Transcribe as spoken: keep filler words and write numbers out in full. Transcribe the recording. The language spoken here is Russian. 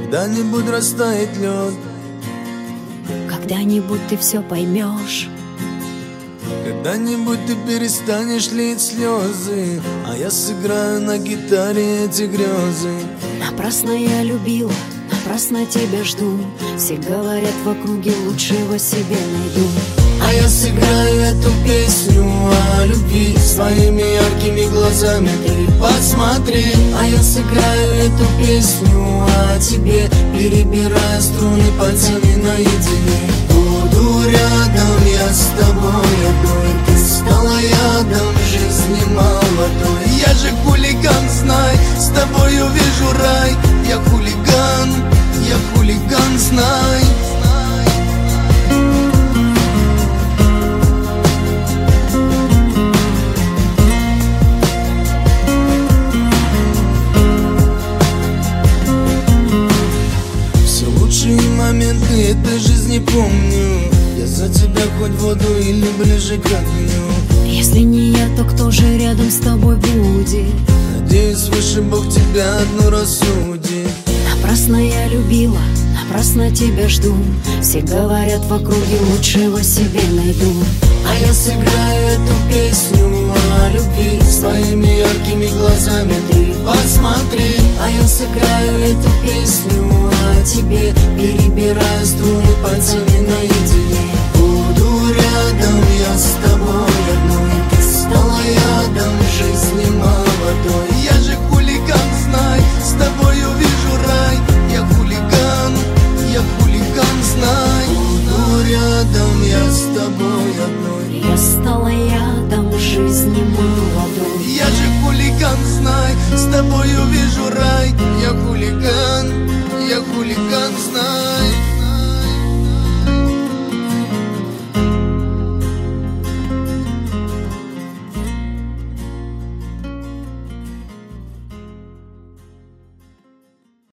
когда-нибудь растает лед, когда-нибудь ты все поймешь, когда-нибудь ты перестанешь лить слезы, а я сыграю на гитаре эти грезы. Напрасно я любила, напрасно тебя жду. Все говорят в округе, лучшего себе найду. А я сыграю эту песню о любви своими яркими глазами, ты посмотри. А я сыграю эту песню о тебе, перебирая струны пальцами наедине. Буду рядом я с тобой одной, ты стала ядом жизни молодой. Я же хулиган, знай, с тобой увижу рай. Я хулиган, я хулиган, знай. Моменты этой жизни помню. Я за тебя хоть в воду или ближе к огню. Если не я, то кто же рядом с тобой будет? Надеюсь, выше Бог тебя одну рассудит. Напрасно я любила, напрасно тебя жду. Все говорят в округе, лучшего себе найду. А я сыграю эту песню о любви своими яркими глазами, ты посмотри. А я сыграю эту песню о тебе, перебирая струны пальцами наедине.